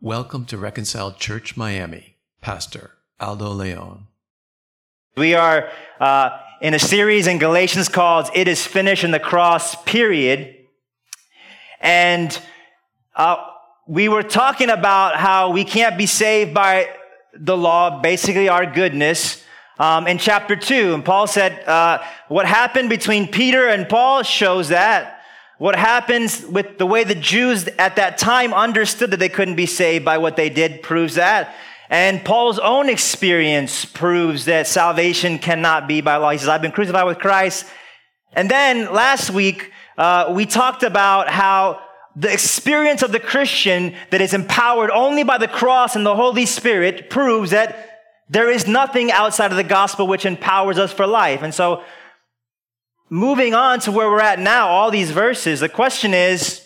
Welcome to Reconciled Church Miami, Pastor Aldo Leon. We are in a series in Galatians called It Is Finished in the Cross, period. And we were talking about how we can't be saved by the law, basically our goodness, in chapter 2. And Paul said what happened between Peter and Paul shows that. What happens with the way the Jews at that time understood that they couldn't be saved by what they did proves that. And Paul's own experience proves that salvation cannot be by law. He says, I've been crucified with Christ. And then last week, we talked about how the experience of the Christian that is empowered only by the cross and the Holy Spirit proves that there is nothing outside of the gospel which empowers us for life. And so, moving on to where we're at now, all these verses, the question is,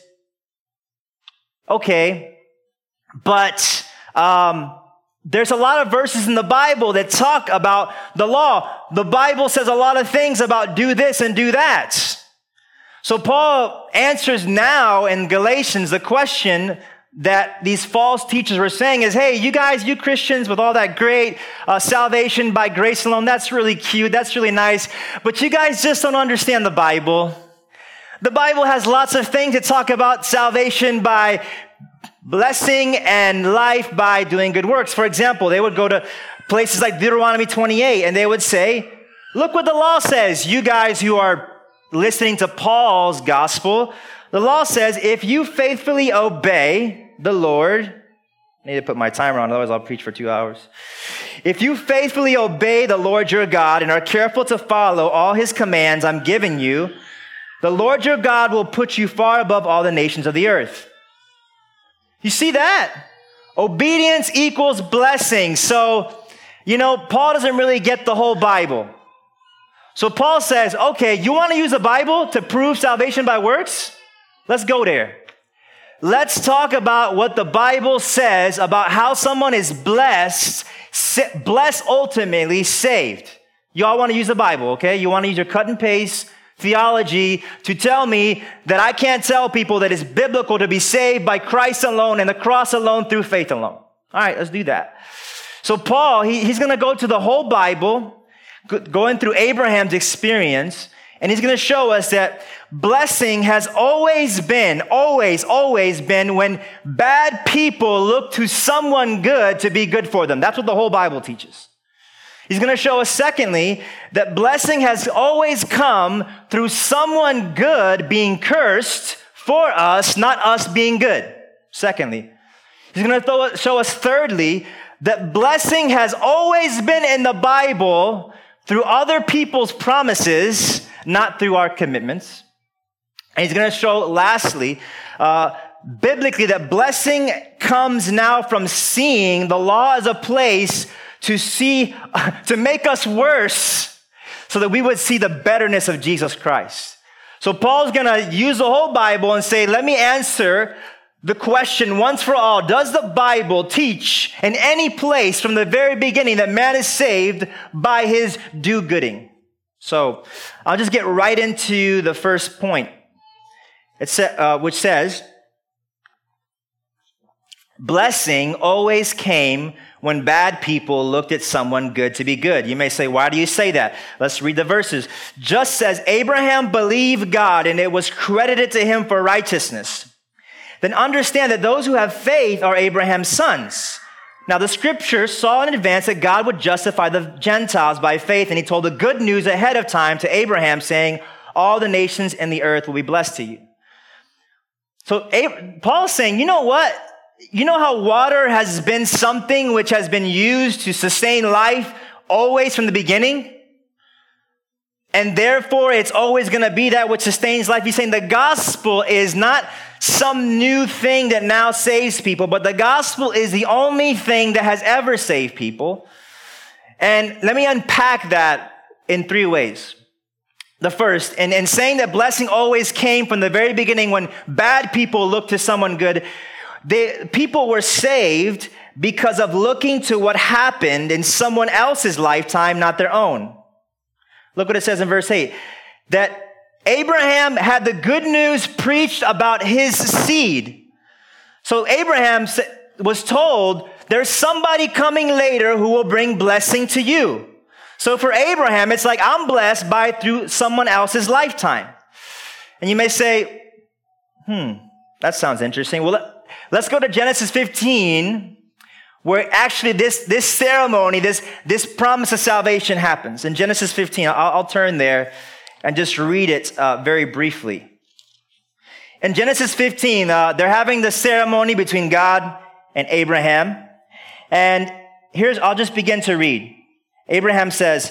okay, but there's a lot of verses in the Bible that talk about the law. The Bible says a lot of things about do this and do that. So Paul answers now in Galatians the question that these false teachers were saying is, hey, you guys, you Christians with all that great salvation by grace alone, that's really cute, that's really nice, but you guys just don't understand the Bible. The Bible has lots of things that talk about salvation by blessing and life by doing good works. For example, they would go to places like Deuteronomy 28 and they would say, look what the law says. You guys who are listening to Paul's gospel, the law says if you faithfully obey the Lord, I need to put my timer on, otherwise I'll preach for 2 hours. If you faithfully obey the Lord your God and are careful to follow all his commands I'm giving you, the Lord your God will put you far above all the nations of the earth. You see that? Obedience equals blessing. So, Paul doesn't really get the whole Bible. So Paul says, okay, you want to use the Bible to prove salvation by works? Let's go there. Let's talk about what the Bible says about how someone is blessed ultimately saved. Y'all want to use the Bible, okay? You want to use your cut and paste theology to tell me that I can't tell people that it's biblical to be saved by Christ alone and the cross alone through faith alone. All right, let's do that. So Paul, he's going to go to the whole Bible, going through Abraham's experience, and he's going to show us that blessing has always been when bad people look to someone good to be good for them. That's what the whole Bible teaches. He's going to show us, secondly, that blessing has always come through someone good being cursed for us, not us being good. Secondly, he's going to show us, thirdly, that blessing has always been in the Bible through other people's promises, not through our commitments. And he's going to show, lastly, biblically, that blessing comes now from seeing the law as a place to make us worse so that we would see the betterness of Jesus Christ. So Paul's going to use the whole Bible and say, let me answer the question once for all. Does the Bible teach in any place from the very beginning that man is saved by his do-gooding? So I'll just get right into the first point, which says, blessing always came when bad people looked at someone good to be good. You may say, why do you say that? Let's read the verses. Just as Abraham believed God and it was credited to him for righteousness, then understand that those who have faith are Abraham's sons. Now, the scripture saw in advance that God would justify the Gentiles by faith, and he told the good news ahead of time to Abraham, saying, all the nations in the earth will be blessed to you. So Paul's saying, you know what? You know how water has been something which has been used to sustain life always from the beginning? And therefore, it's always going to be that which sustains life. He's saying the gospel is not some new thing that now saves people, but the gospel is the only thing that has ever saved people. And let me unpack that in 3 ways. The first, in saying that blessing always came from the very beginning when bad people looked to someone good, people were saved because of looking to what happened in someone else's lifetime, not their own. Look what it says in verse 8, that Abraham had the good news preached about his seed. So Abraham was told, there's somebody coming later who will bring blessing to you. So for Abraham, it's like, I'm blessed through someone else's lifetime. And you may say, that sounds interesting. Well, let's go to Genesis 15, where actually this ceremony, this promise of salvation happens. In Genesis 15, I'll turn there and just read it very briefly. In Genesis 15, they're having the ceremony between God and Abraham. And I'll just begin to read. Abraham says,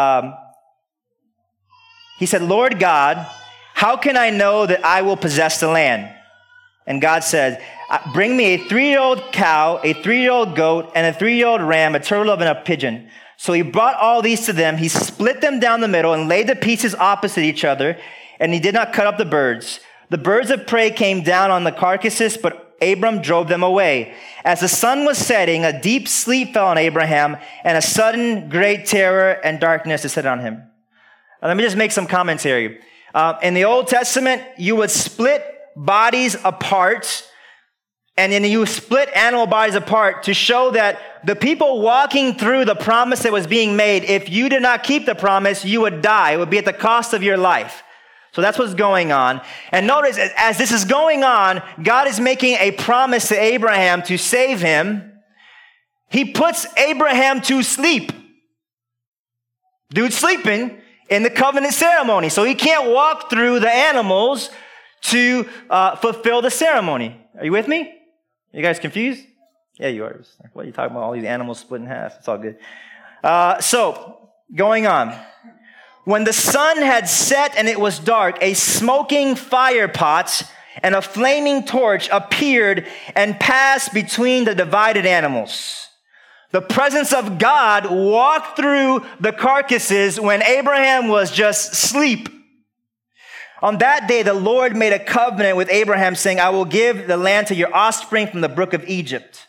he said, Lord God, how can I know that I will possess the land? And God said, bring me a 3-year-old cow, a 3-year-old goat, and a 3-year-old ram, a turtle and a pigeon. So he brought all these to them. He split them down the middle and laid the pieces opposite each other, and he did not cut up the birds. The birds of prey came down on the carcasses, but Abram drove them away. As the sun was setting, a deep sleep fell on Abraham, and a sudden great terror and darkness descended on him. Now, let me just make some commentary. In the Old Testament, you would split bodies apart, and then you split animal bodies apart to show that the people walking through the promise that was being made, if you did not keep the promise, you would die. It would be at the cost of your life. So that's what's going on. And notice, as this is going on, God is making a promise to Abraham to save him. He puts Abraham to sleep. Dude's sleeping in the covenant ceremony. So he can't walk through the animals to fulfill the ceremony. Are you with me? You guys confused? Yeah, you are. What are you talking about? All these animals split in half. It's all good. So, going on. When the sun had set and it was dark, a smoking fire pot and a flaming torch appeared and passed between the divided animals. The presence of God walked through the carcasses when Abraham was just asleep. On that day, the Lord made a covenant with Abraham, saying, I will give the land to your offspring from the brook of Egypt.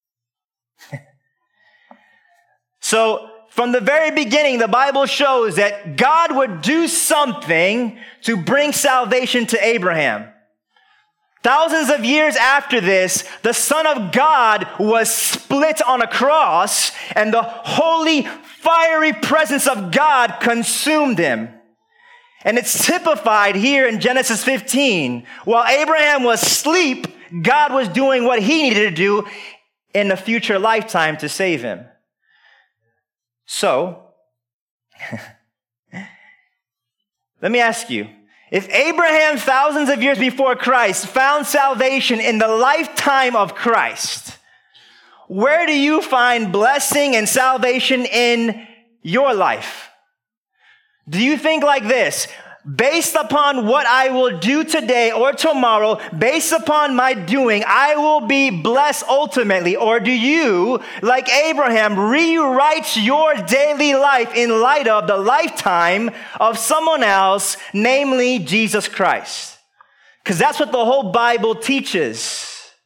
So, from the very beginning, the Bible shows that God would do something to bring salvation to Abraham. Thousands of years after this, the Son of God was split on a cross, and the holy, fiery presence of God consumed him. And it's typified here in Genesis 15. While Abraham was asleep, God was doing what he needed to do in a future lifetime to save him. So, let me ask you, if Abraham, thousands of years before Christ, found salvation in the lifetime of Christ, where do you find blessing and salvation in your life? Do you think like this? Based upon what I will do today or tomorrow, based upon my doing, I will be blessed ultimately? Or do you, like Abraham, rewrite your daily life in light of the lifetime of someone else, namely Jesus Christ? Because that's what the whole Bible teaches.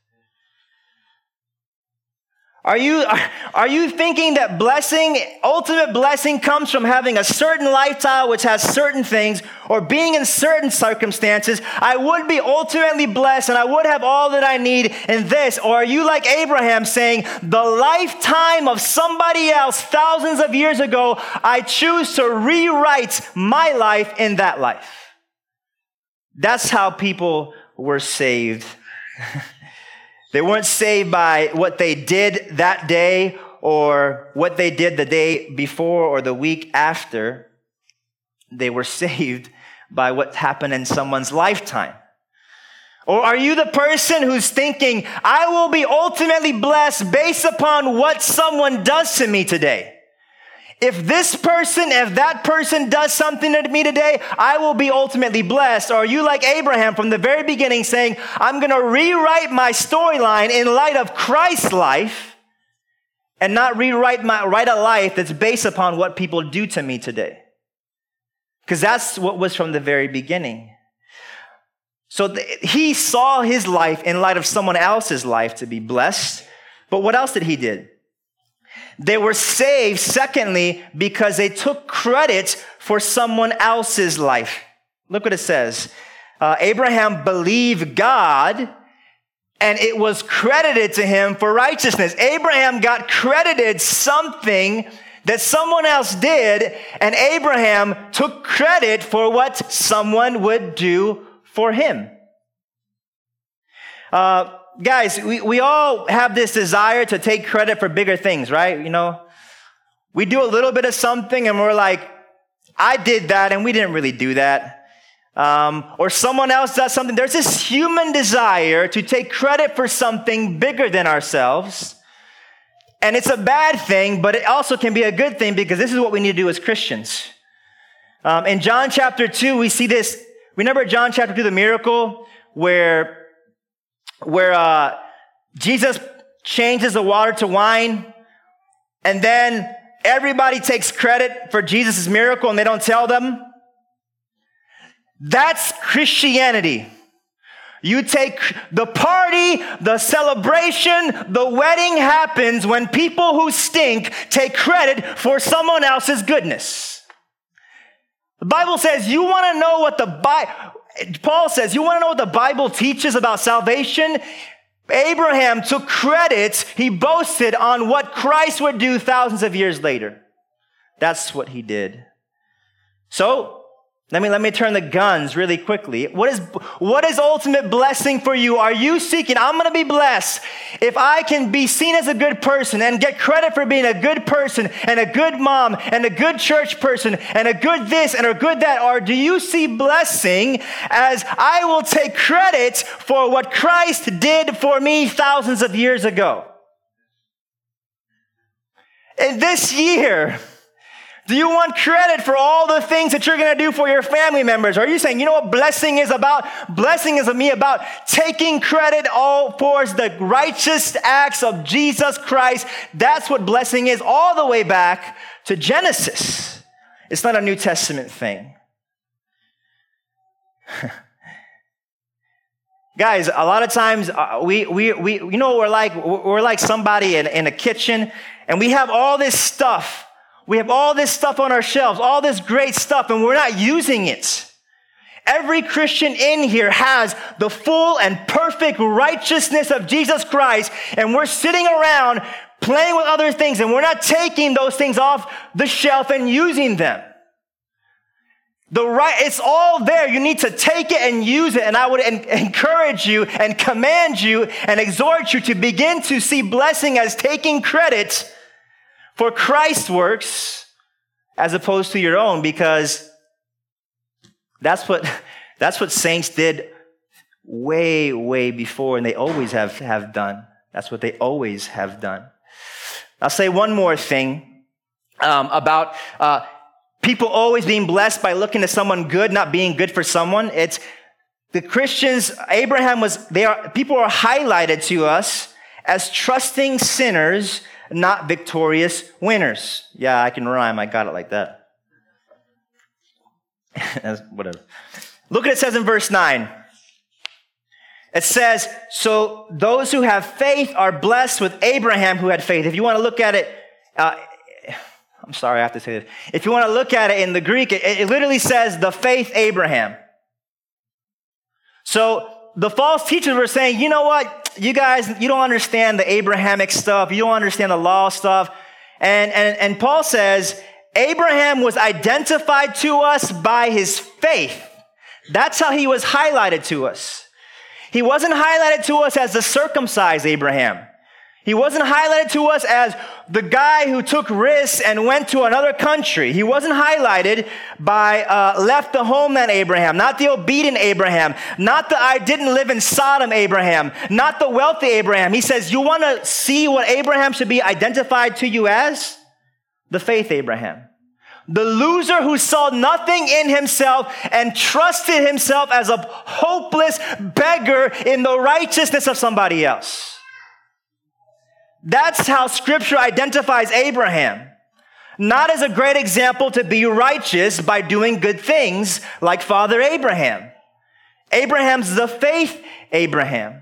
Are you thinking that ultimate blessing comes from having a certain lifestyle which has certain things, or being in certain circumstances? I would be ultimately blessed and I would have all that I need in this. Or are you like Abraham saying, the lifetime of somebody else thousands of years ago, I choose to rewrite my life in that life? That's how people were saved. They weren't saved by what they did that day or what they did the day before or the week after. They were saved by what happened in someone's lifetime. Or are you the person who's thinking, I will be ultimately blessed based upon what someone does to me today? If that person does something to me today, I will be ultimately blessed. Or are you like Abraham from the very beginning saying, I'm going to rewrite my storyline in light of Christ's life and not write a life that's based upon what people do to me today? Because that's what was from the very beginning. So he saw his life in light of someone else's life to be blessed. But what else did he do? They were saved, secondly, because they took credit for someone else's life. Look what it says. Abraham believed God, and it was credited to him for righteousness. Abraham got credited something that someone else did, and Abraham took credit for what someone would do for him. Guys, we all have this desire to take credit for bigger things, right? You know, we do a little bit of something and we're like, I did that and we didn't really do that. Or someone else does something. There's this human desire to take credit for something bigger than ourselves. And it's a bad thing, but it also can be a good thing because this is what we need to do as Christians. In John chapter 2, we see this. Remember John chapter 2, the miracle where Jesus changes the water to wine, and then everybody takes credit for Jesus' miracle and they don't tell them? That's Christianity. You take the party, the celebration, the wedding happens when people who stink take credit for someone else's goodness. The Bible says you want to know what Paul says, you want to know what the Bible teaches about salvation? Abraham took credit, he boasted on what Christ would do thousands of years later. That's what he did. So, let me turn the guns really quickly. What is ultimate blessing for you? Are you seeking, I'm going to be blessed if I can be seen as a good person and get credit for being a good person and a good mom and a good church person and a good this and a good that? Or do you see blessing as I will take credit for what Christ did for me thousands of years ago? And this year, do you want credit for all the things that you're going to do for your family members? Or are you saying, you know what blessing is about? Blessing is me about taking credit all towards the righteous acts of Jesus Christ. That's what blessing is, all the way back to Genesis. It's not a New Testament thing. Guys, a lot of times we you know what we're like somebody in a kitchen, and we have all this stuff. We have all this stuff on our shelves, all this great stuff, and we're not using it. Every Christian in here has the full and perfect righteousness of Jesus Christ, and we're sitting around playing with other things, and we're not taking those things off the shelf and using them. It's all there. You need to take it and use it, and I would encourage you and command you and exhort you to begin to see blessing as taking credit for Christ's works as opposed to your own, because that's what saints did way, way before, and they always have done. That's what they always have done. I'll say one more thing about people always being blessed by looking at someone good, not being good for someone. It's the Christians, people are highlighted to us as trusting sinners, not victorious winners. Yeah, I can rhyme. I got it like that. Whatever. Look what it says in verse 9. It says, so those who have faith are blessed with Abraham who had faith. If you want to look at it, I'm sorry, I have to say this. If you want to look at it in the Greek, it literally says the faith Abraham. So the false teachers were saying, you know what? You guys, you don't understand the Abrahamic stuff. You don't understand the law stuff. And Paul says, Abraham was identified to us by his faith. That's how he was highlighted to us. He wasn't highlighted to us as the circumcised Abraham. He wasn't highlighted to us as the guy who took risks and went to another country. He wasn't highlighted by left the homeland Abraham, not the obedient Abraham, not the I didn't live in Sodom Abraham, not the wealthy Abraham. He says, you want to see what Abraham should be identified to you as? The faith Abraham. The loser who saw nothing in himself and trusted himself as a hopeless beggar in the righteousness of somebody else. That's how Scripture identifies Abraham. Not as a great example to be righteous by doing good things like Father Abraham. Abraham's the faith Abraham.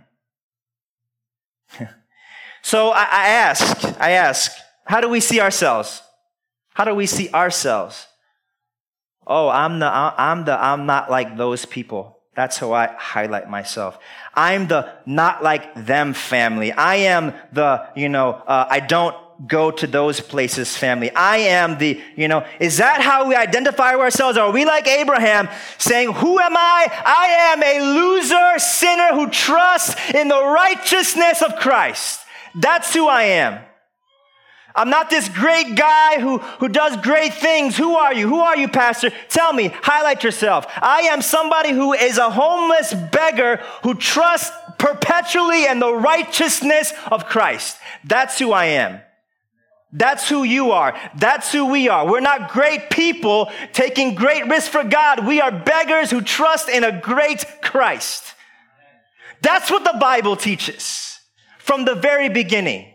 So I ask, how do we see ourselves? How do we see ourselves? Oh, I'm not like those people. That's how I highlight myself. I'm the not like them family. I am the, I don't go to those places family. I am the, is that how we identify ourselves? Are we like Abraham saying, who am I? I am a loser sinner who trusts in the righteousness of Christ. That's who I am. I'm not this great guy who does great things. Who are you? Who are you, pastor? Tell me, highlight yourself. I am somebody who is a homeless beggar who trusts perpetually in the righteousness of Christ. That's who I am. That's who you are. That's who we are. We're not great people taking great risks for God. We are beggars who trust in a great Christ. That's what the Bible teaches from the very beginning.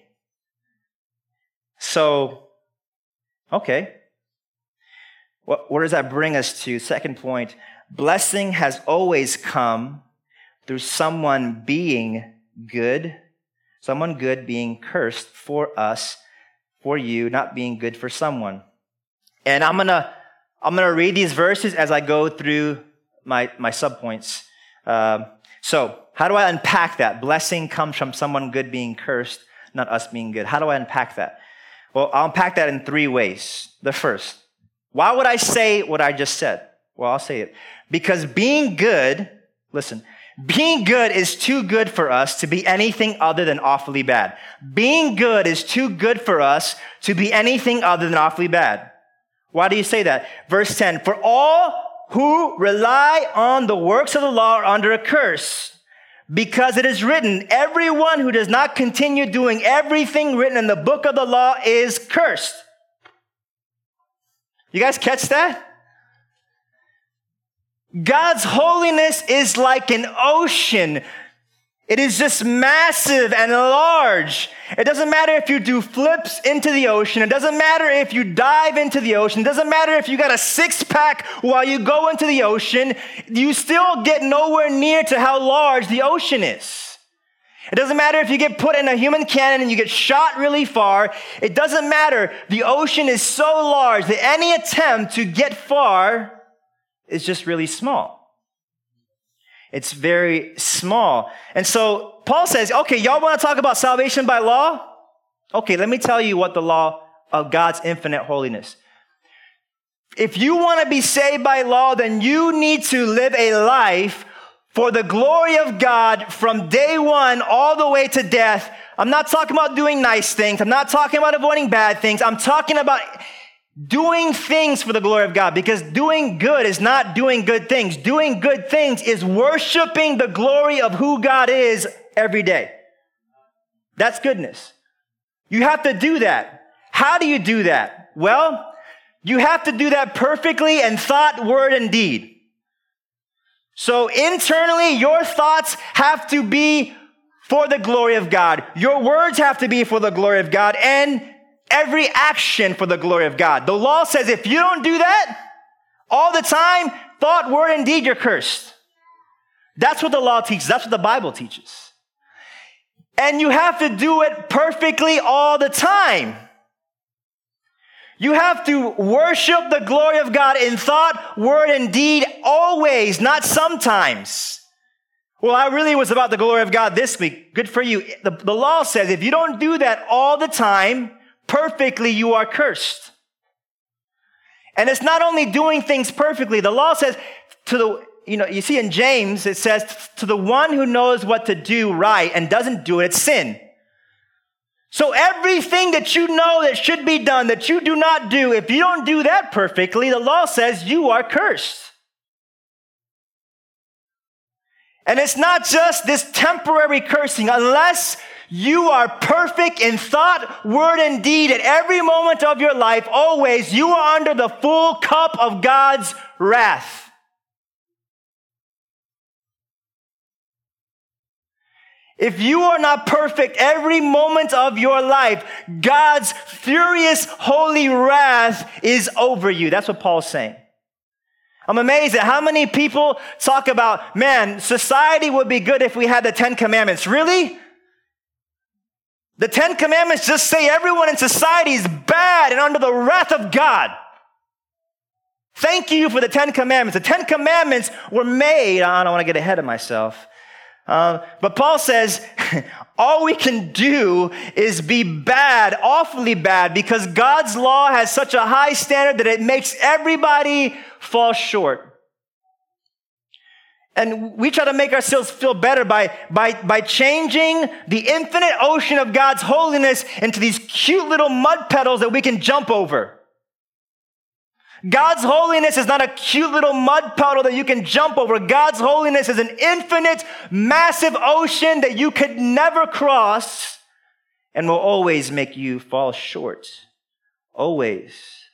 So, okay. Where does that bring us to? Second point, blessing has always come through someone being good, someone good being cursed for us, for you, not being good for someone. And I'm gonna read these verses as I go through my subpoints. So, how do I unpack that? Blessing comes from someone good being cursed, not us being good. How do I unpack that? Well, I'll unpack that in 3 ways. The first, why would I say what I just said? Well, I'll say it. Because being good, listen, being good is too good for us to be anything other than awfully bad. Being good is too good for us to be anything other than awfully bad. Why do you say that? Verse 10, for all who rely on the works of the law are under a curse. Because it is written, everyone who does not continue doing everything written in the book of the law is cursed. You guys catch that? God's holiness is like an ocean. It is just massive and large. It doesn't matter if you do flips into the ocean. It doesn't matter if you dive into the ocean. It doesn't matter if you got a 6-pack while you go into the ocean. You still get nowhere near to how large the ocean is. It doesn't matter if you get put in a human cannon and you get shot really far. It doesn't matter. The ocean is so large that any attempt to get far is just really small. It's very small. And so Paul says, okay, y'all want to talk about salvation by law? Okay, let me tell you what the law of God's infinite holiness. If you want to be saved by law, then you need to live a life for the glory of God from day one all the way to death. I'm not talking about doing nice things. I'm not talking about avoiding bad things. I'm talking about doing things for the glory of God, because doing good is not doing good things. Doing good things is worshiping the glory of who God is every day. That's goodness. You have to do that. How do you do that? Well, you have to do that perfectly in thought, word, and deed. So internally, your thoughts have to be for the glory of God. Your words have to be for the glory of God, and every action for the glory of God. The law says if you don't do that all the time, thought, word, and deed, you're cursed. That's what the law teaches. That's what the Bible teaches. And you have to do it perfectly all the time. You have to worship the glory of God in thought, word, and deed always, not sometimes. Well, I really was about the glory of God this week. Good for you. The law says if you don't do that all the time, perfectly, you are cursed. And it's not only doing things perfectly. The law says you see in James, it says to the one who knows what to do right and doesn't do it, it's sin. So everything that you know that should be done, that you do not do, if you don't do that perfectly, the law says you are cursed. And it's not just this temporary cursing. Unless you are perfect in thought, word, and deed at every moment of your life, always, you are under the full cup of God's wrath. If you are not perfect every moment of your life, God's furious, holy wrath is over you. That's what Paul's saying. I'm amazed at how many people talk about, man, society would be good if we had the 10 Commandments. Really? The 10 Commandments just say everyone in society is bad and under the wrath of God. Thank you for the 10 Commandments. The 10 Commandments were made. I don't want to get ahead of myself. But Paul says, all we can do is be bad, awfully bad, because God's law has such a high standard that it makes everybody fall short. And we try to make ourselves feel better by changing the infinite ocean of God's holiness into these cute little mud puddles that we can jump over. God's holiness is not a cute little mud puddle that you can jump over. God's holiness is an infinite, massive ocean that you could never cross and will always make you fall short. Always.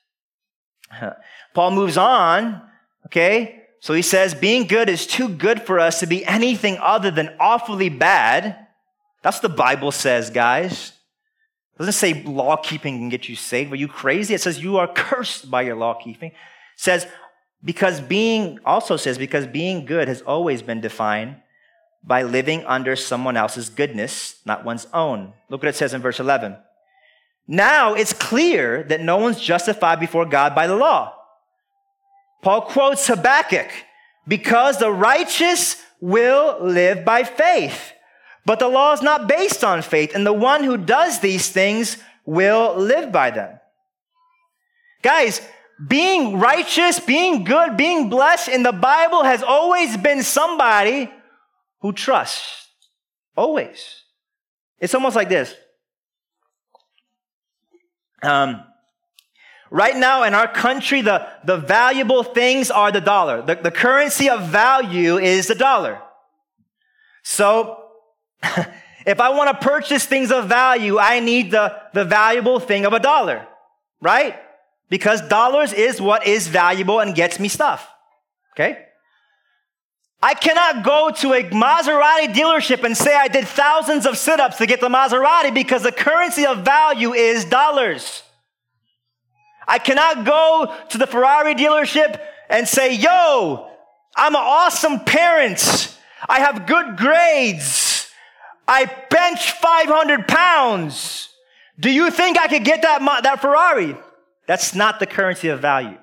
Paul moves on, okay? So he says, being good is too good for us to be anything other than awfully bad. That's what the Bible says, guys. It doesn't say law keeping can get you saved. Are you crazy? It says you are cursed by your law keeping. It says, because being good has always been defined by living under someone else's goodness, not one's own. Look what it says in verse 11. Now it's clear that no one's justified before God by the law. Paul quotes Habakkuk, because the righteous will live by faith. But the law is not based on faith, and the one who does these things will live by them. Guys, being righteous, being good, being blessed in the Bible has always been somebody who trusts. Always. It's almost like this. Right now in our country, the valuable things are the dollar. The currency of value is the dollar. So, if I want to purchase things of value, I need the valuable thing of a dollar, right? Because dollars is what is valuable and gets me stuff, okay? I cannot go to a Maserati dealership and say I did thousands of sit-ups to get the Maserati because the currency of value is dollars. I cannot go to the Ferrari dealership and say, yo, I'm an awesome parent. I have good grades. I bench 500 pounds. Do you think I could get that Ferrari? That's not the currency of value.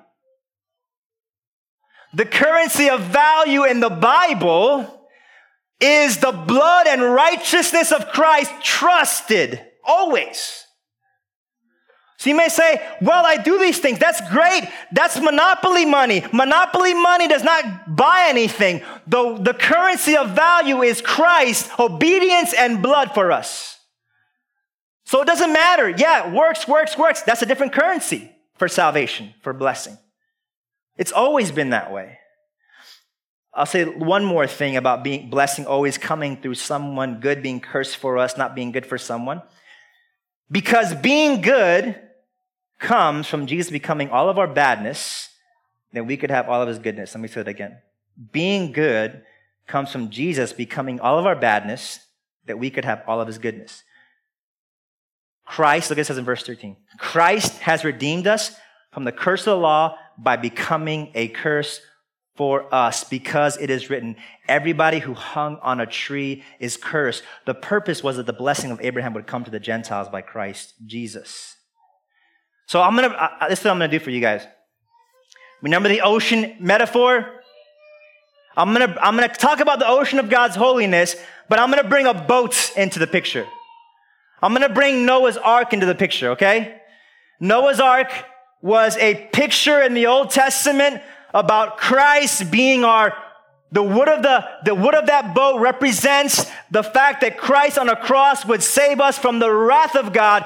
The currency of value in the Bible is the blood and righteousness of Christ trusted always. So you may say, well, I do these things. That's great. That's monopoly money. Monopoly money does not buy anything. The currency of value is Christ, obedience, and blood for us. So it doesn't matter. Yeah, works. That's a different currency for salvation, for blessing. It's always been that way. I'll say one more thing about blessing always coming through someone good being cursed for us, not being good for someone. Because being good comes from Jesus becoming all of our badness, then we could have all of his goodness. Let me say it again. Being good comes from Jesus becoming all of our badness, that we could have all of his goodness. Christ, look at it says in verse 13, Christ has redeemed us from the curse of the law by becoming a curse for us, because it is written, everybody who hung on a tree is cursed. The purpose was that the blessing of Abraham would come to the Gentiles by Christ Jesus. So this is what I'm going to do for you guys. Remember the ocean metaphor? I'm going to talk about the ocean of God's holiness, but I'm going to bring a boat into the picture. I'm going to bring Noah's Ark into the picture, okay? Noah's Ark was a picture in the Old Testament about Christ being the wood of that boat represents the fact that Christ on a cross would save us from the wrath of God,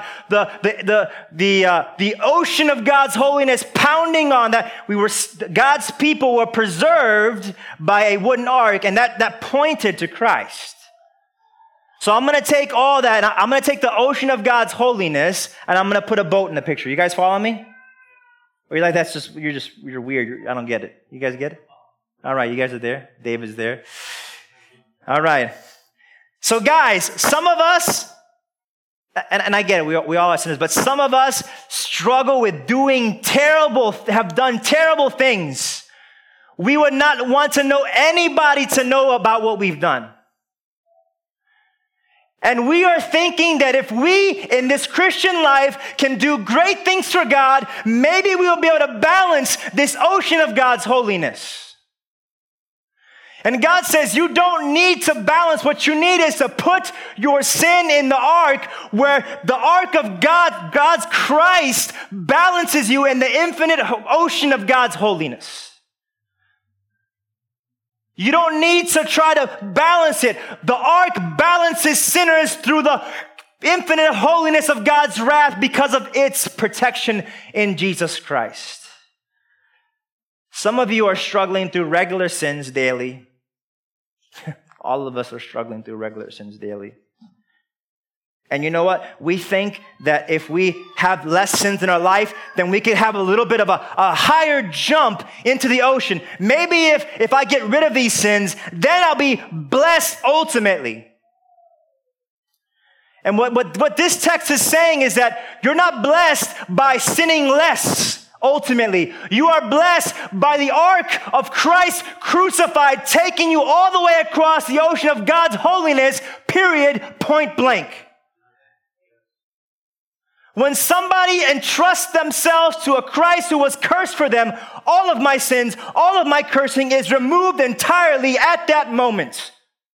the ocean of God's holiness pounding on that. God's people were preserved by a wooden ark, and that pointed to Christ. So I'm going to take all that, and I'm going to take the ocean of God's holiness, and I'm going to put a boat in the picture. You guys follow me? Or you're like, you're weird. I don't get it. You guys get it? All right, you guys are there. David's there. All right. So guys, some of us, and I get it, we all are sinners, but some of us struggle with have done terrible things. We would not want to know anybody to know about what we've done. And we are thinking that if we in this Christian life can do great things for God, maybe we will be able to balance this ocean of God's holiness. And God says you don't need to balance. What you need is to put your sin in the ark, where the ark of God, God's Christ, balances you in the infinite ocean of God's holiness. You don't need to try to balance it. The ark balances sinners through the infinite holiness of God's wrath because of its protection in Jesus Christ. Some of you are struggling through regular sins daily. All of us are struggling through regular sins daily. And you know what? We think that if we have less sins in our life, then we could have a little bit of a higher jump into the ocean. Maybe if I get rid of these sins, then I'll be blessed ultimately. And what this text is saying is that you're not blessed by sinning less. Ultimately, you are blessed by the ark of Christ crucified, taking you all the way across the ocean of God's holiness, period, point blank. When somebody entrusts themselves to a Christ who was cursed for them, all of my sins, all of my cursing is removed entirely at that moment.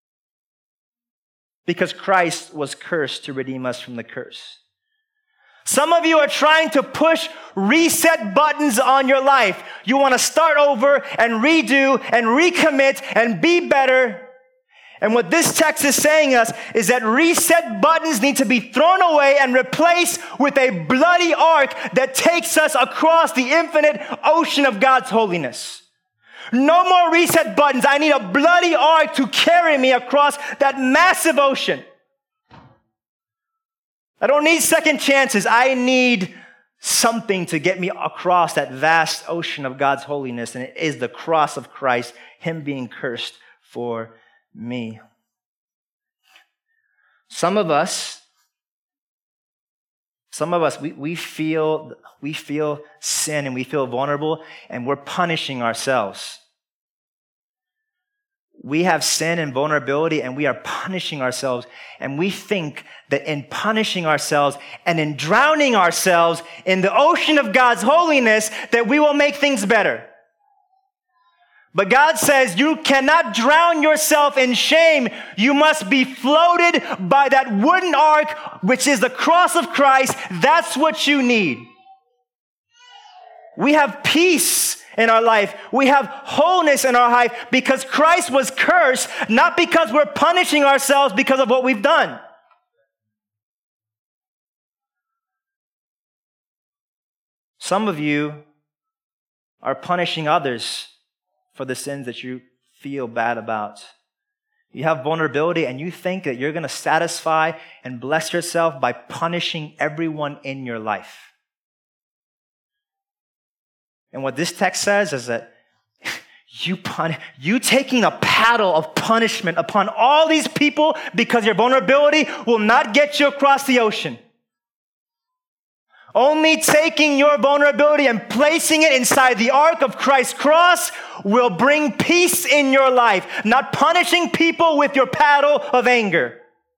Because Christ was cursed to redeem us from the curse. Some of you are trying to push reset buttons on your life. You want to start over and redo and recommit and be better. And what this text is saying us is that reset buttons need to be thrown away and replaced with a bloody ark that takes us across the infinite ocean of God's holiness. No more reset buttons. I need a bloody ark to carry me across that massive ocean. I don't need second chances. I need something to get me across that vast ocean of God's holiness, and it is the cross of Christ, Him being cursed for me. Some of us, we feel sin and we feel vulnerable, and we're punishing ourselves. We have sin and vulnerability, and we are punishing ourselves. And we think that in punishing ourselves and in drowning ourselves in the ocean of God's holiness, that we will make things better. But God says you cannot drown yourself in shame. You must be floated by that wooden ark, which is the cross of Christ. That's what you need. We have peace in our life. We have wholeness in our life because Christ was cursed, not because we're punishing ourselves because of what we've done. Some of you are punishing others for the sins that you feel bad about. You have vulnerability and you think that you're going to satisfy and bless yourself by punishing everyone in your life. And what this text says is that you taking a paddle of punishment upon all these people because your vulnerability will not get you across the ocean. Only taking your vulnerability and placing it inside the ark of Christ's cross will bring peace in your life, not punishing people with your paddle of anger.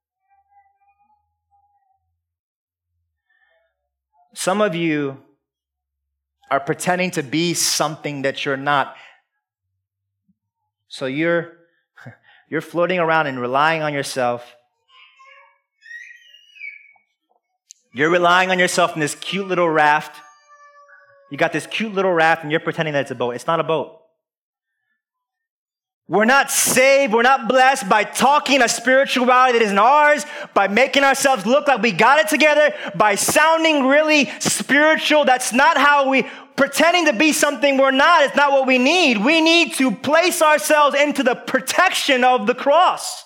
Some of you are pretending to be something that you're not. So you're floating around and relying on yourself. You're relying on yourself in this cute little raft. You got this cute little raft and you're pretending that it's a boat. It's not a boat. We're not saved, we're not blessed by talking a spirituality that isn't ours, by making ourselves look like we got it together, by sounding really spiritual. That's not how pretending to be something we're not. It's not what we need. We need to place ourselves into the protection of the cross.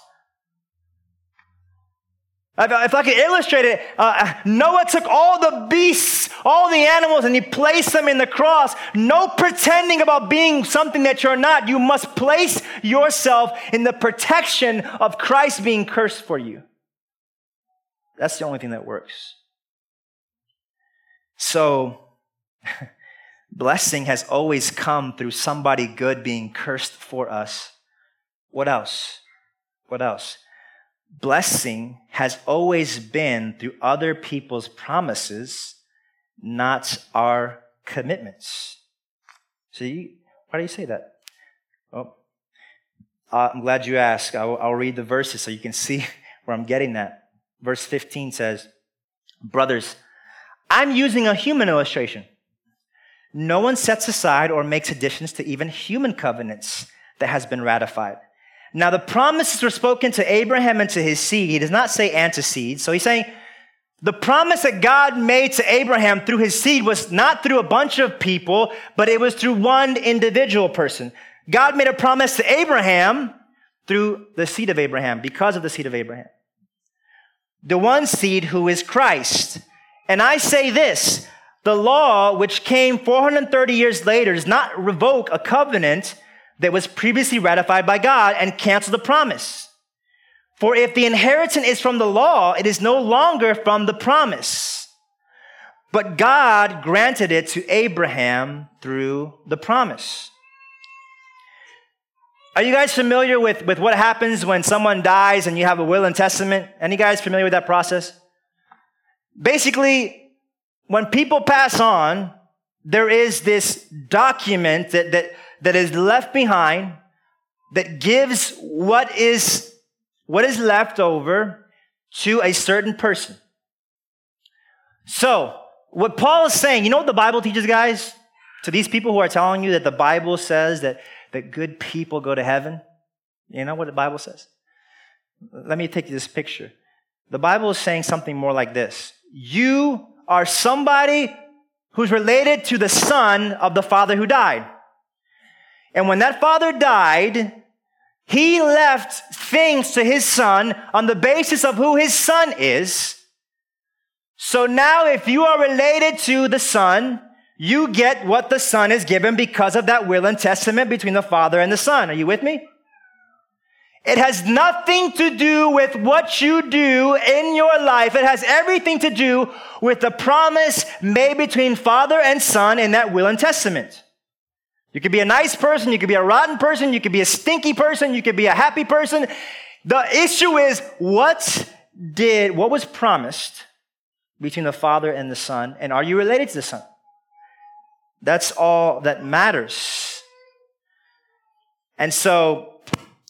If I could illustrate it, Noah took all the beasts, all the animals, and he placed them in the cross. No pretending about being something that you're not. You must place yourself in the protection of Christ being cursed for you. That's the only thing that works. So, blessing has always come through somebody good being cursed for us. What else? What else? blessing has always been through other people's promises, not our commitments. So why do you say that? Oh, I'm glad you asked. I'll read the verses so you can see where I'm getting at. Verse 15 says, brothers, I'm using a human illustration. No one sets aside or makes additions to even human covenants that has been ratified. Now, the promises were spoken to Abraham and to his seed. He does not say and to seed. So he's saying the promise that God made to Abraham through his seed was not through a bunch of people, but it was through one individual person. God made a promise to Abraham through the seed of Abraham, because of the seed of Abraham. The one seed who is Christ. And I say this, the law, which came 430 years later, does not revoke a covenant that was previously ratified by God and cancel the promise. For if the inheritance is from the law, it is no longer from the promise. But God granted it to Abraham through the promise. Are you guys familiar with what happens when someone dies and you have a will and testament? Any guys familiar with that process? Basically, when people pass on, there is this document that is left behind that gives what is left over to a certain person. So, what Paul is saying, you know what the Bible teaches, guys? To these people who are telling you that the Bible says that good people go to heaven. You know what the Bible says? Let me take this picture. The Bible is saying something more like this. You are somebody who's related to the son of the father who died. And when that father died, he left things to his son on the basis of who his son is. So now if you are related to the son, you get what the son is given because of that will and testament between the father and the son. Are you with me? It has nothing to do with what you do in your life. It has everything to do with the promise made between father and son in that will and testament. You could be a nice person, you could be a rotten person, you could be a stinky person, you could be a happy person. The issue is what was promised between the father and the son, and are you related to the son? That's all that matters. And so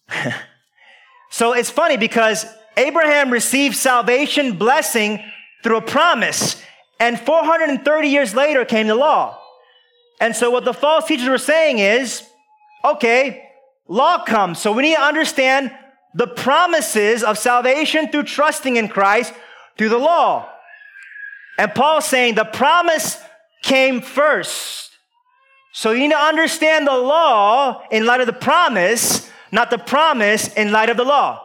it's funny because Abraham received salvation blessing through a promise, and 430 years later came the law. And so what the false teachers were saying is, okay, law comes, so we need to understand the promises of salvation through trusting in Christ through the law. And Paul's saying the promise came first. So you need to understand the law in light of the promise, not the promise in light of the law.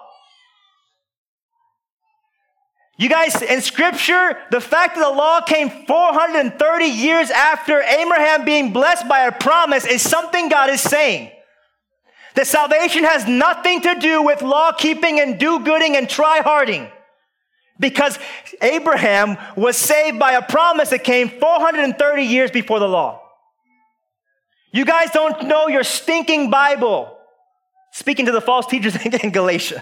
You guys, in Scripture, the fact that the law came 430 years after Abraham being blessed by a promise is something God is saying. That salvation has nothing to do with law keeping and do-gooding and try-harding. Because Abraham was saved by a promise that came 430 years before the law. You guys don't know your stinking Bible. Speaking to the false teachers in Galatia.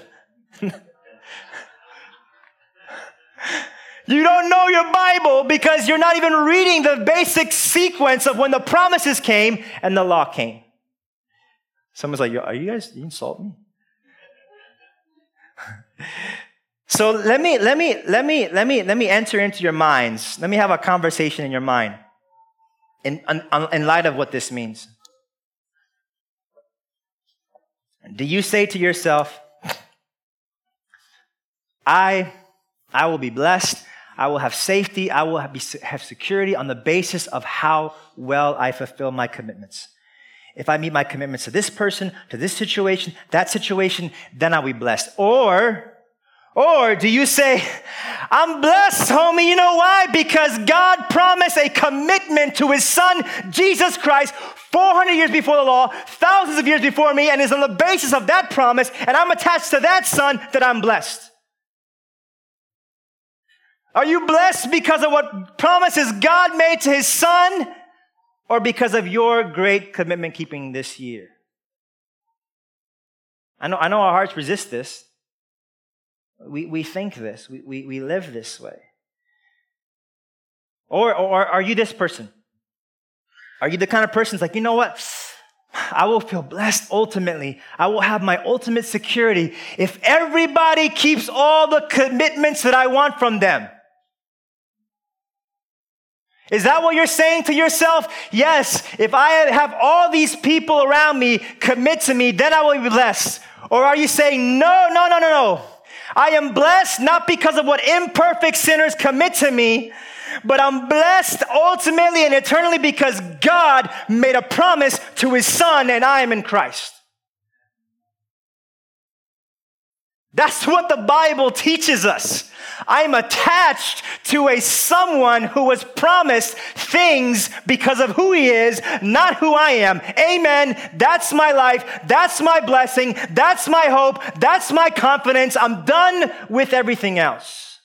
You don't know your Bible because you're not even reading the basic sequence of when the promises came and the law came. Someone's like, are you guys, you insult me? So let me enter into your minds. Let me have a conversation in your mind in light of what this means. Do you say to yourself, I will be blessed, I will have safety, I will have security on the basis of how well I fulfill my commitments. If I meet my commitments to this person, to this situation, that situation, then I'll be blessed. Or do you say, I'm blessed, homie, you know why? Because God promised a commitment to his son, Jesus Christ, 400 years before the law, thousands of years before me, and it's on the basis of that promise, and I'm attached to that son that I'm blessed. Are you blessed because of what promises God made to his son, or because of your great commitment keeping this year? I know our hearts resist this. We think this. We live this way. Or are you this person? Are you the kind of person that's like, you know what? I will feel blessed ultimately. I will have my ultimate security if everybody keeps all the commitments that I want from them. Is that what you're saying to yourself? Yes, if I have all these people around me commit to me, then I will be blessed. Or are you saying, no. I am blessed not because of what imperfect sinners commit to me, but I'm blessed ultimately and eternally because God made a promise to his Son and I am in Christ. That's what the Bible teaches us. I'm attached to a someone who was promised things because of who he is, not who I am. Amen. That's my life. That's my blessing. That's my hope. That's my confidence. I'm done with everything else.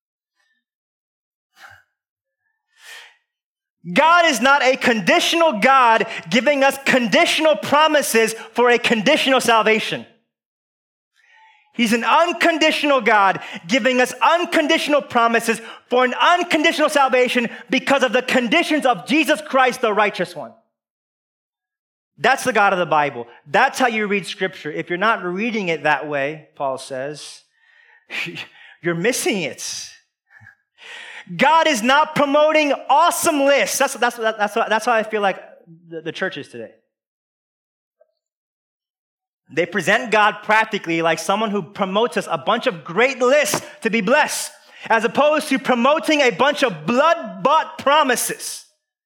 God is not a conditional God giving us conditional promises for a conditional salvation. He's an unconditional God giving us unconditional promises for an unconditional salvation because of the conditions of Jesus Christ, the righteous one. That's the God of the Bible. That's how you read Scripture. If you're not reading it that way, Paul says, you're missing it. God is not promoting awesome lists. That's how I feel like the church is today. They present God practically like someone who promotes us a bunch of great lists to be blessed, as opposed to promoting a bunch of blood-bought promises.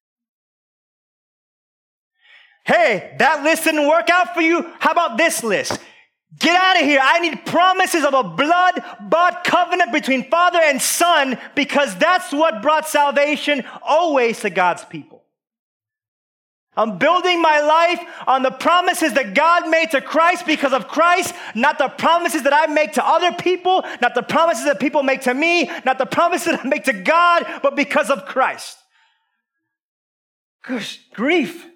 Hey, that list didn't work out for you. How about this list? Get out of here. I need promises of a blood-bought covenant between Father and Son because that's what brought salvation always to God's people. I'm building my life on the promises that God made to Christ because of Christ, not the promises that I make to other people, not the promises that people make to me, not the promises that I make to God, but because of Christ. Gosh, grief.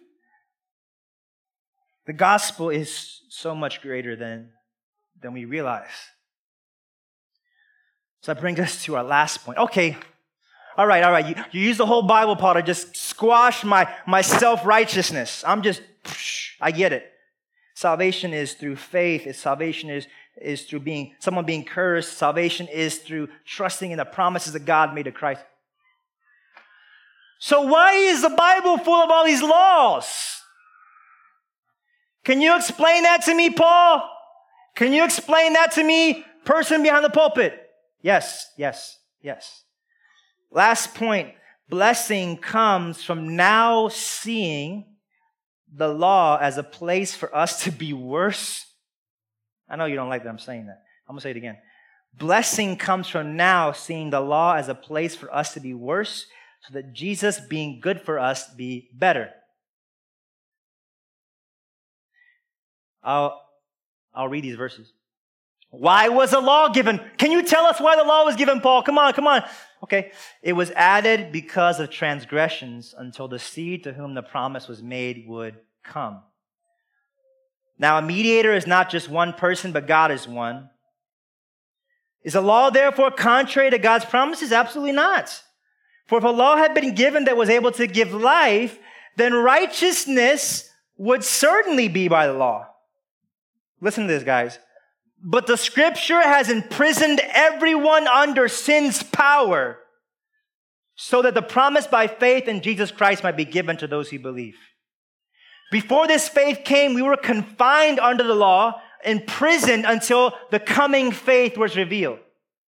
The gospel is so much greater than we realize. So that brings us to our last point. Okay. All right. You use the whole Bible, Paul, to just squash my self-righteousness. I get it. Salvation is through faith. Salvation is through someone being cursed. Salvation is through trusting in the promises that God made to Christ. So why is the Bible full of all these laws? Can you explain that to me, Paul? Can you explain that to me, person behind the pulpit? Yes. Last point, blessing comes from now seeing the law as a place for us to be worse. I know you don't like that I'm saying that. I'm going to say it again. Blessing comes from now seeing the law as a place for us to be worse so that Jesus being good for us be better. I'll read these verses. Why was the law given? Can you tell us why the law was given, Paul? Come on. Okay. It was added because of transgressions until the seed to whom the promise was made would come. Now, a mediator is not just one person, but God is one. Is the law therefore contrary to God's promises? Absolutely not. For if a law had been given that was able to give life, then righteousness would certainly be by the law. Listen to this, guys. But the Scripture has imprisoned everyone under sin's power so that the promise by faith in Jesus Christ might be given to those who believe. Before this faith came, we were confined under the law, imprisoned until the coming faith was revealed.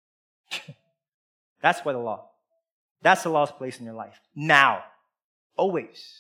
That's why the law. That's the law's place in your life. Now. Always.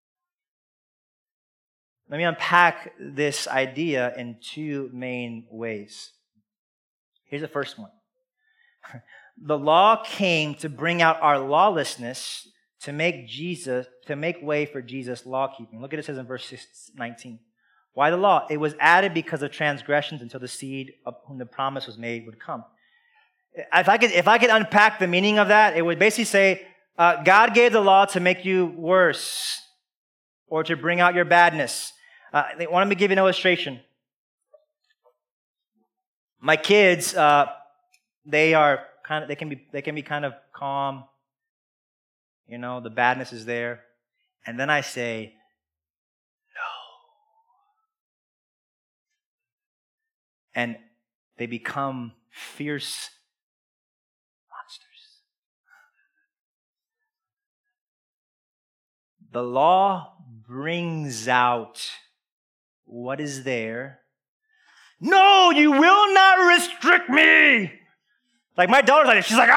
Let me unpack this idea in two main ways. Here's the first one. The law came to bring out our lawlessness to make way for Jesus' law keeping. Look at it, it says in verse 19. Why the law? It was added because of transgressions until the seed of whom the promise was made would come. If I could unpack the meaning of that, it would basically say, God gave the law to make you worse or to bring out your badness. They wanted me to give you an illustration. My kids, they can be kind of calm. The badness is there. And then I say, no. And they become fierce monsters. The law brings out what is there. No, you will not restrict me. Like my daughter's like, she's like,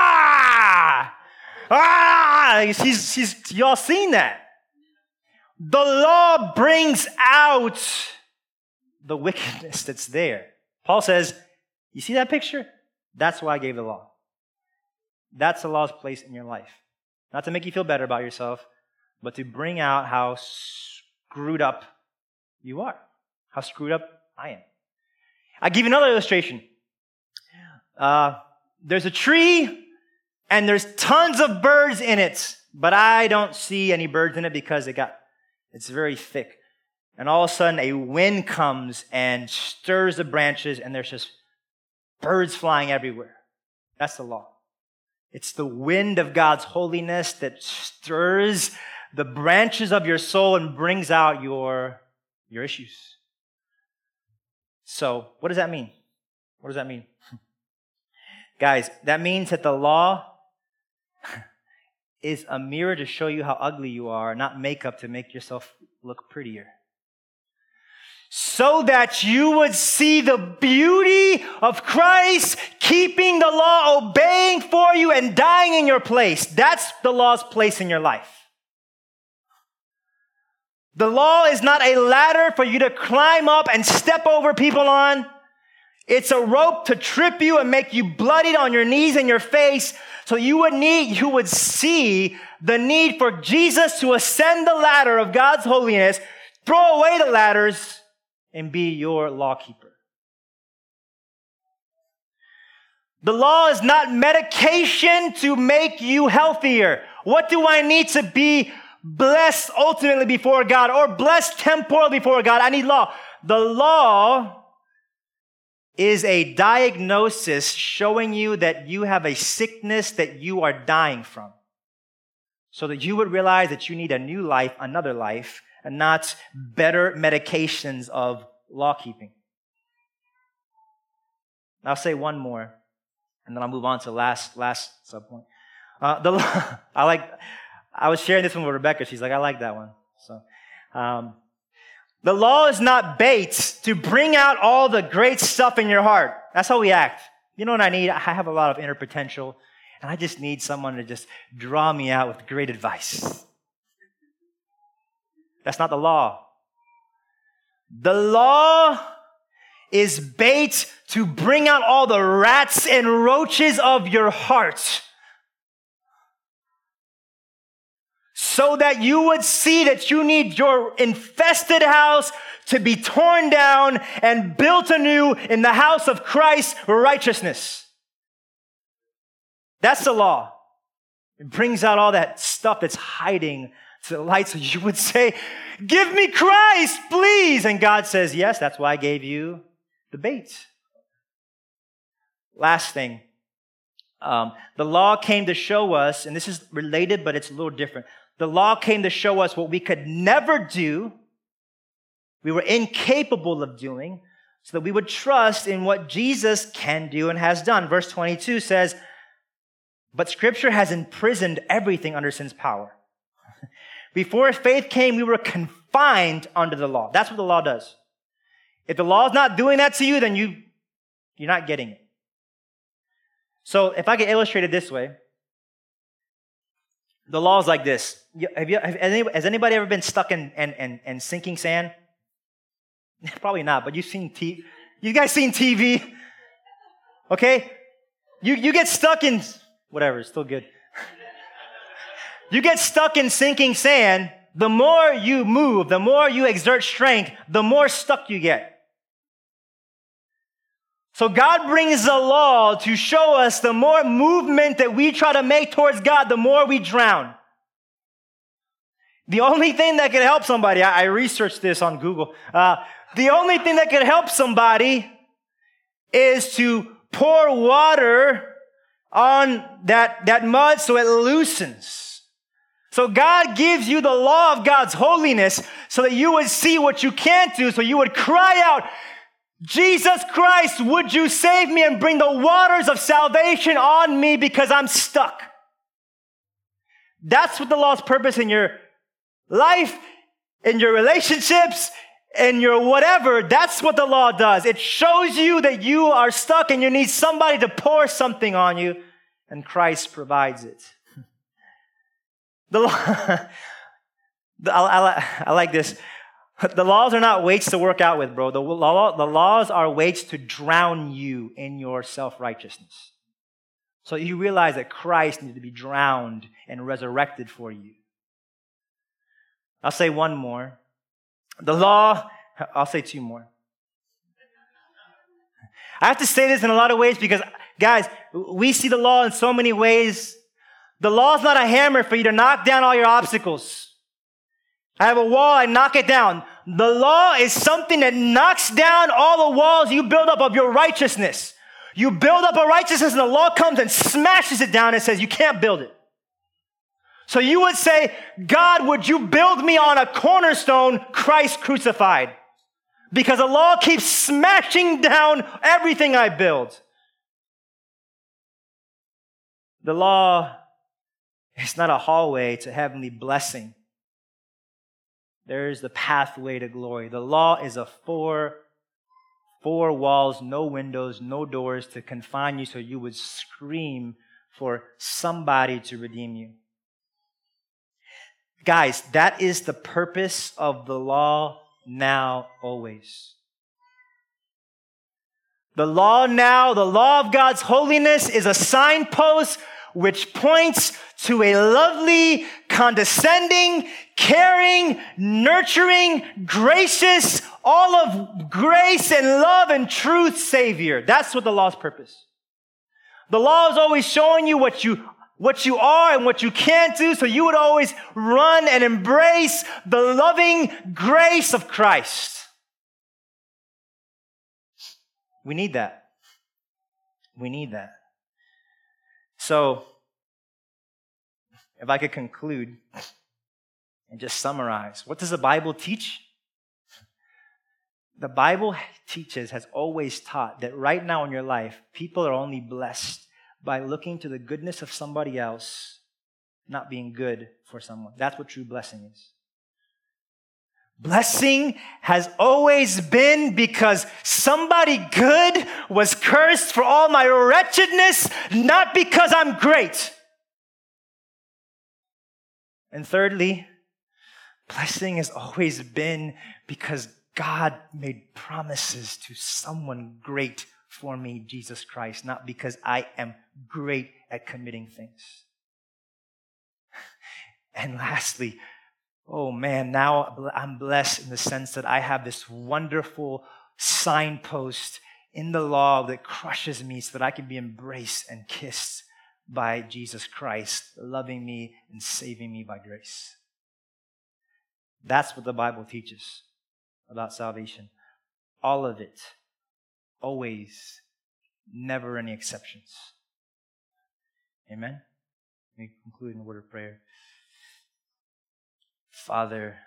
y'all seen that? The law brings out the wickedness that's there. Paul says, you see that picture? That's why I gave the law. That's the law's place in your life. Not to make you feel better about yourself, but to bring out how screwed up you are. How screwed up I am. I'll give you another illustration. There's a tree, and there's tons of birds in it, but I don't see any birds in it because it's very thick. And all of a sudden, a wind comes and stirs the branches, and there's just birds flying everywhere. That's the law. It's the wind of God's holiness that stirs the branches of your soul and brings out your issues. So, what does that mean? What does that mean? Guys, that means that the law is a mirror to show you how ugly you are, not makeup to make yourself look prettier. So that you would see the beauty of Christ keeping the law, obeying for you, and dying in your place. That's the law's place in your life. The law is not a ladder for you to climb up and step over people on. It's a rope to trip you and make you bloodied on your knees and your face, so you would see the need for Jesus to ascend the ladder of God's holiness, throw away the ladders, and be your lawkeeper. The law is not medication to make you healthier. What do I need to be blessed ultimately before God, or blessed temporally before God? I need law. The law is a diagnosis showing you that you have a sickness that you are dying from, so that you would realize that you need a new life, another life, and not better medications of law keeping. I'll say one more, and then I'll move on to last subpoint. The law. I was sharing this one with Rebecca. She's like, I like that one. So, the law is not bait to bring out all the great stuff in your heart. That's how we act. You know what I need? I have a lot of inner potential, and I just need someone to just draw me out with great advice. That's not the law. The law is bait to bring out all the rats and roaches of your heart, so that you would see that you need your infested house to be torn down and built anew in the house of Christ's righteousness. That's the law. It brings out all that stuff that's hiding to the light, so you would say, give me Christ, please. And God says, yes, that's why I gave you the bait. Last thing. The law came to show us, and this is related, but it's a little different. The law came to show us what we could never do, we were incapable of doing, so that we would trust in what Jesus can do and has done. Verse 22 says, but Scripture has imprisoned everything under sin's power. Before faith came, we were confined under the law. That's what the law does. If the law is not doing that to you, then you're not getting it. So if I could illustrate it this way, the law is like this. Has anybody ever been stuck in sinking sand? Probably not, but you guys seen TV? Okay? You get stuck in, whatever, it's still good. You get stuck in sinking sand, the more you move, the more you exert strength, the more stuck you get. So God brings the law to show us the more movement that we try to make towards God, the more we drown. The only thing that can help somebody, I researched this on Google, the only thing that can help somebody is to pour water on that mud so it loosens. So God gives you the law of God's holiness so that you would see what you can't do, so you would cry out, Jesus Christ, would you save me and bring the waters of salvation on me because I'm stuck? That's what the law's purpose in your life, in your relationships, in your whatever. That's what the law does. It shows you that you are stuck and you need somebody to pour something on you, and Christ provides it. The law, I like this. The laws are not weights to work out with, bro. The laws are weights to drown you in your self-righteousness. So you realize that Christ needs to be drowned and resurrected for you. I'll say one more. I'll say two more. I have to say this in a lot of ways because, guys, we see the law in so many ways. The law is not a hammer for you to knock down all your obstacles. I have a wall, I knock it down. The law is something that knocks down all the walls you build up of your righteousness. You build up a righteousness and the law comes and smashes it down and says, you can't build it. So you would say, God, would you build me on a cornerstone, Christ crucified? Because the law keeps smashing down everything I build. The law is not a hallway to heavenly blessing. There is the pathway to glory. The law is a four walls, no windows, no doors to confine you so you would scream for somebody to redeem you. Guys, that is the purpose of the law now, always. The law now, the law of God's holiness is a signpost which points to a lovely, condescending, caring, nurturing, gracious, all of grace and love and truth Savior. That's what the law's purpose. The law is always showing you what you are and what you can't do, so you would always run and embrace the loving grace of Christ. We need that. We need that. So, if I could conclude and just summarize, what does the Bible teach? The Bible has always taught that right now in your life, people are only blessed by looking to the goodness of somebody else, not being good for someone. That's what true blessing is. Blessing has always been because somebody good was cursed for all my wretchedness, not because I'm great. And thirdly, blessing has always been because God made promises to someone great for me, Jesus Christ, not because I am great at committing things. And lastly, oh man, now I'm blessed in the sense that I have this wonderful signpost in the law that crushes me so that I can be embraced and kissed by Jesus Christ, loving me and saving me by grace. That's what the Bible teaches about salvation. All of it. Always. Never any exceptions. Amen? Let me conclude in a word of prayer. Father,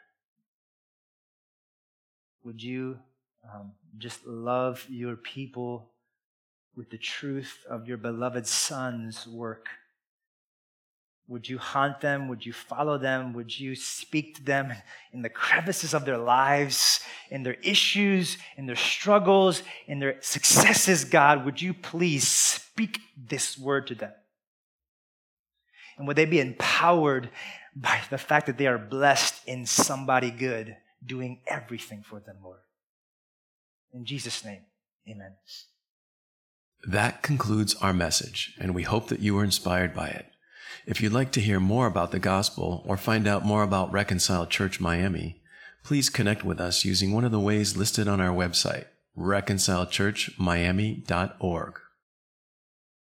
would you just love your people with the truth of your beloved Son's work? Would you haunt them? Would you follow them? Would you speak to them in the crevices of their lives, in their issues, in their struggles, in their successes, God? Would you please speak this word to them? And would they be empowered by the fact that they are blessed in somebody good, doing everything for them, Lord? In Jesus' name, amen. That concludes our message, and we hope that you were inspired by it. If you'd like to hear more about the gospel or find out more about Reconcile Church Miami, please connect with us using one of the ways listed on our website, reconcilechurchmiami.org.